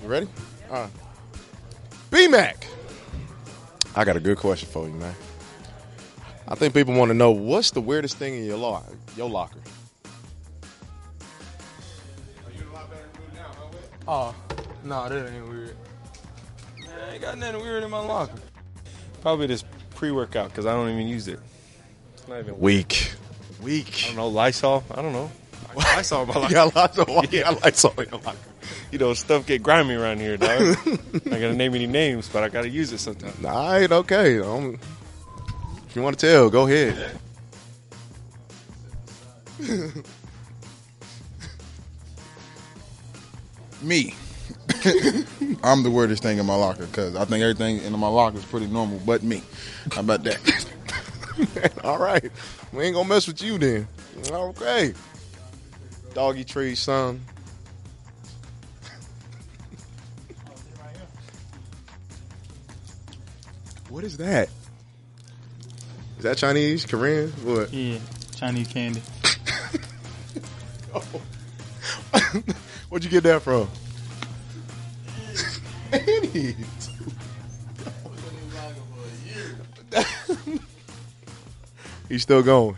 You ready? B-Mac. I got a good question for you, man. I think people want to know, what's the weirdest thing in your locker? Oh, no, that ain't weird. I ain't got nothing weird in my locker. Probably this pre-workout because I don't even use it. It's not even Weak. I don't know, Lysol. I don't know. Lysol in my locker. You got Lysol in your locker. You know, stuff get grimy around here, dog. I gotta name any names, but I gotta use it sometimes. All right, okay. If you want to tell, go ahead. Me. I'm the weirdest thing in my locker because I think everything in my locker is pretty normal, but me. How about that? All right. We ain't going to mess with you then. Okay. Doggy tree, son. What is that? Is that Chinese, Korean? What? Yeah, Chinese candy. Where'd you get that from? Annie. He's still going.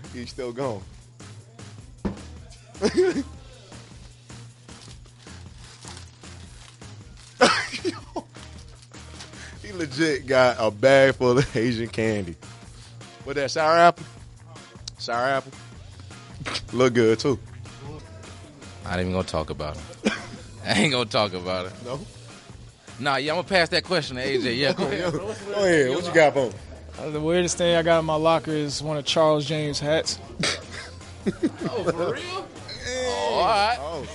He legit got a bag full of Asian candy. What that, sour apple? Sour apple? Look good too. I ain't even gonna talk about it. I ain't gonna talk about it. No? Nah, yeah, I'm gonna pass that question to AJ. Yeah, go ahead. Go ahead. What you got for me? The weirdest thing I got in my locker is one of Charles James' hats. Oh, for real? Oh, all right.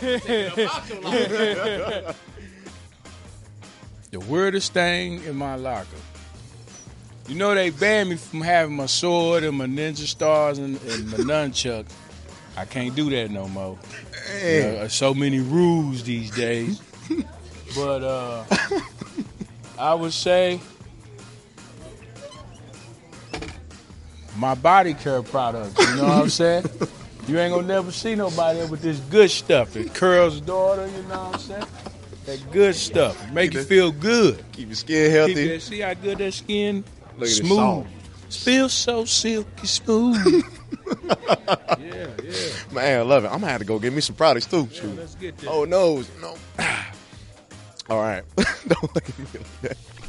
The weirdest thing in my locker. You know they banned me from having my sword and my ninja stars and my nunchuck. I can't do that no more. Hey. You know, there's so many rules these days. But I would say my body care products. You know what I'm saying? You ain't gonna never see nobody with this good stuff. It curls daughter, you know what I'm saying? That good stuff. Make you feel good. Keep your skin healthy. See how good that skin? Look at it, Smooth. soft. Feels so silky smooth. Yeah. Man, I love it. I'm going to have to go get me some products too. Let's get this. Oh, no. All right. Don't look at me like that.